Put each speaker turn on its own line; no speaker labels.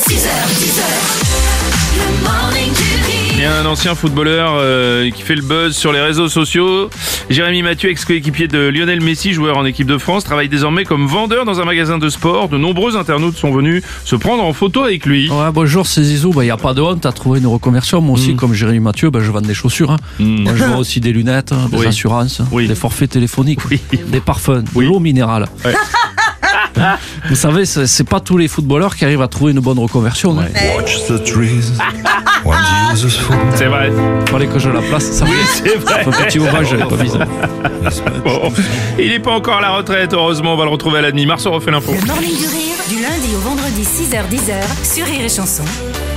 le morning du rire.
Il y a un ancien footballeur qui fait le buzz sur les réseaux sociaux. Jérémy Mathieu, ex-coéquipier de Lionel Messi, joueur en équipe de France, travaille désormais comme vendeur dans un magasin de sport. De nombreux internautes sont venus se prendre en photo avec lui.
Ouais, bonjour, c'est Zizou. Il n'y a pas de honte à trouver une reconversion. Moi aussi, comme Jérémy Mathieu, je vends des chaussures. Moi, je vends aussi des lunettes, des
Oui.
assurances,
Oui.
des forfaits téléphoniques,
Oui.
des parfums,
Oui.
de l'eau minérale.
Ouais.
Vous savez, c'est pas tous les footballeurs qui arrivent à trouver une bonne reconversion. Hein.
Watch the trees. One Jesus fool.
C'est vrai.
Fallait que je la place. Ça oui,
C'est vrai.
un petit ouvrage, j'avais pas visé.
Bon, il n'est pas encore à la retraite, heureusement. On va le retrouver à la demi. Marceau refait l'info.
Le morning du rire, du lundi au vendredi 6h-10h sur Rire et Chanson.